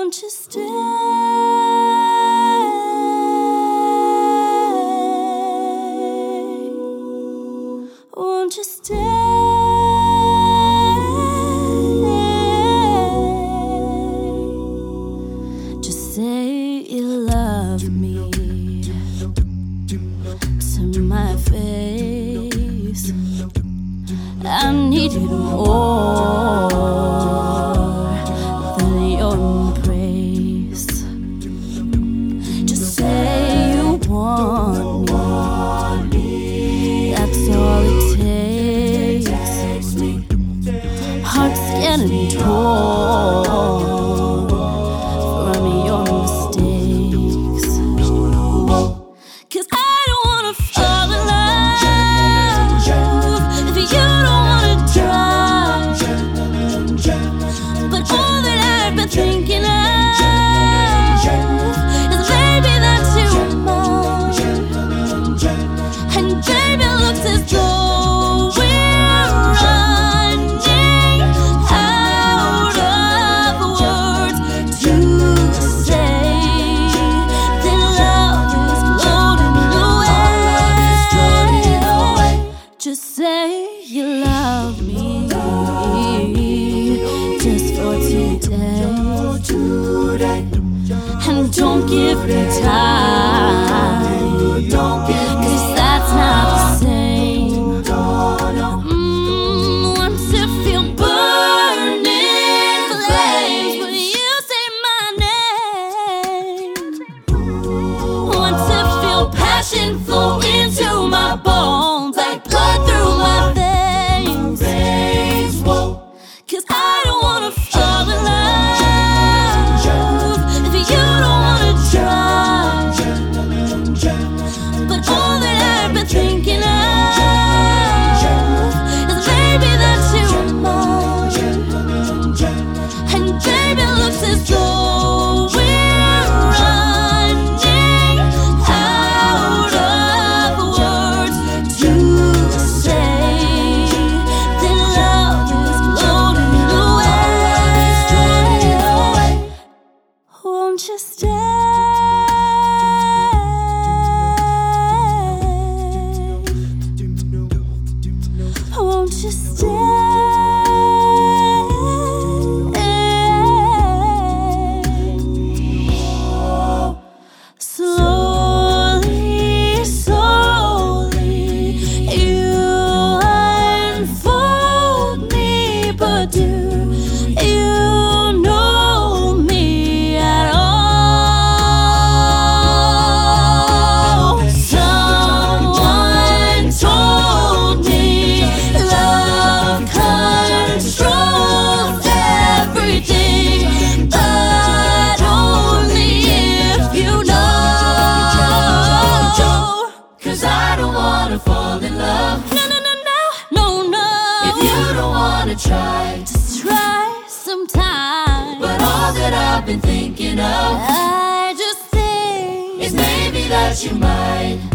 Won't you stay? Won't you stay? Just say you love me to my face. I need it more than your embrace. Just say you want me. That's all it takes. Heart's getting torn from your mistakes. 'Cause I don't wanna fall in love if you don't wanna try. But all that I've been thinking of is baby that you're mine. And baby, it looks as though we're running out of words to say that love is floating away. Just say you love me just for today. And don't give me time, 'cause that's not the same. Once you feel burning flames when you say my name. Once you feel passion flow into my bones like blood through my veins. 'Cause I don't wanna fall in love if you don't wanna try. But all that I've been thinking of is baby that you're mine. And baby, it looks as though we're running out of words to say that love is floating away. Won't you stay? Won't you stay? Slowly, slowly, you unfold me, but do you know me at all? Someone told me love controls everything, but only if you know. 'Cause I don't wanna fall in love. No. If you don't wanna try, just try sometime. But all that I've been thinking of, I just think, is maybe that you might.